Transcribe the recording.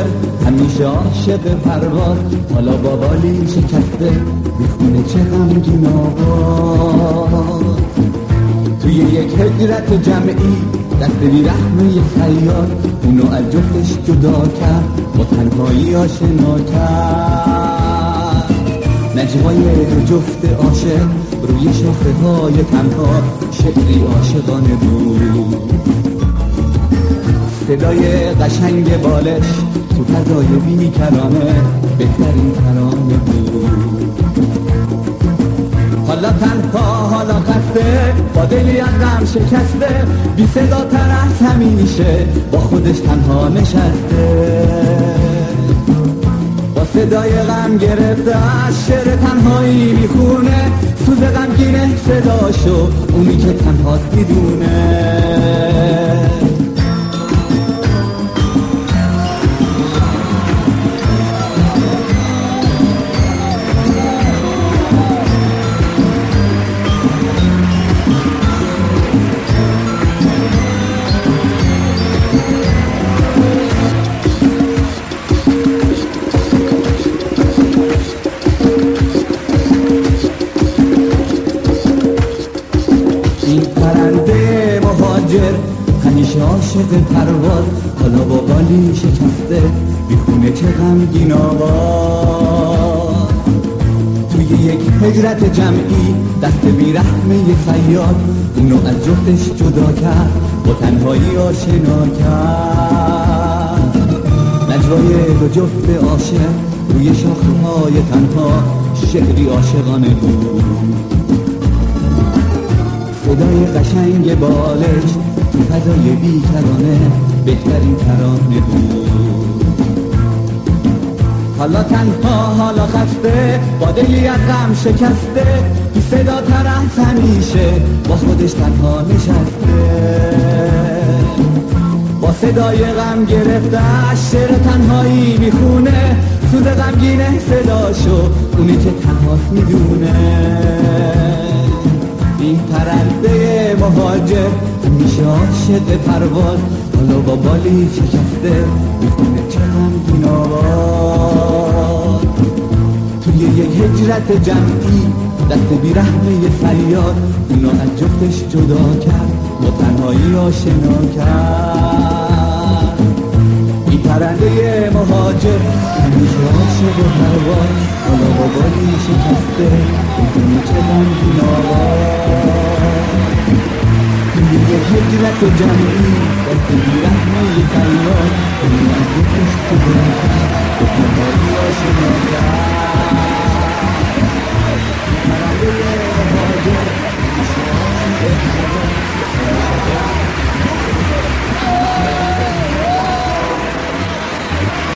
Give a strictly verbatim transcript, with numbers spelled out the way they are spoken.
مهاجر همیشه عاشق پرواز، حالا با بالی شکسته میخونه چه غمگین آواز. توی یک هجرت جمعی دست بی رحمه خیال، اونو از جفتش جدا کرد، با تنهایی آشنا کرد. نجوای دو جفت عاشق روی شاخه های تنها، شعری عاشقانه بود. صدای قشنگ بالش تو فضای بیکرانه بهترین ترانه بود. حالا تنها حالا خسته، با دلی از غم شکسته، بی صدا تر از همیشه با خودش تنها نشسته. با صدای غم گرفته از شعر تنهایی میخونه، سوز غمگینه صداشو اونی که تنهاست میدونه. همیشه عاشق پرواز، حالا با بالی شکسته میخونه چه غمگین آواز. توی یک هجرت جمعی دست بی رحمه خیال، اونو از جفتش جدا کرد، با تنهایی آشنا کرد. نجوای دو جفت عاشق روی شاخه های تنها، شعری عاشقانه بود. صدای قشنگ بالش تو فضای بیکرانه بهترین ترانه بود. حالا تنها حالا خسته، با دلی از غم شکسته، بی صدا تر از همیشه با خودش تنها نشسته. با صدای غم گرفته از شعر تنهایی میخونه، سوز غمگینه صداشو اونی که تنهاست میدونه. این پرنده مهاجر همیشه عاشق پرواز، حالا با بالی شکسته میخونه چه غمگین آواز. توی یک هجرت جمعی دست بی رحمه فریاد، اونو از جفتش جدا کرد، با تنهایی آشنا کرد. این پرنده مهاجر همیشه عاشق پرواز، حالا با بالی شکسته میخونه چه غمگین آواز. توی یک هجرت جمعی دست بی رحمه فریاد، اونو از جفتش جدا کرد، با تنهایی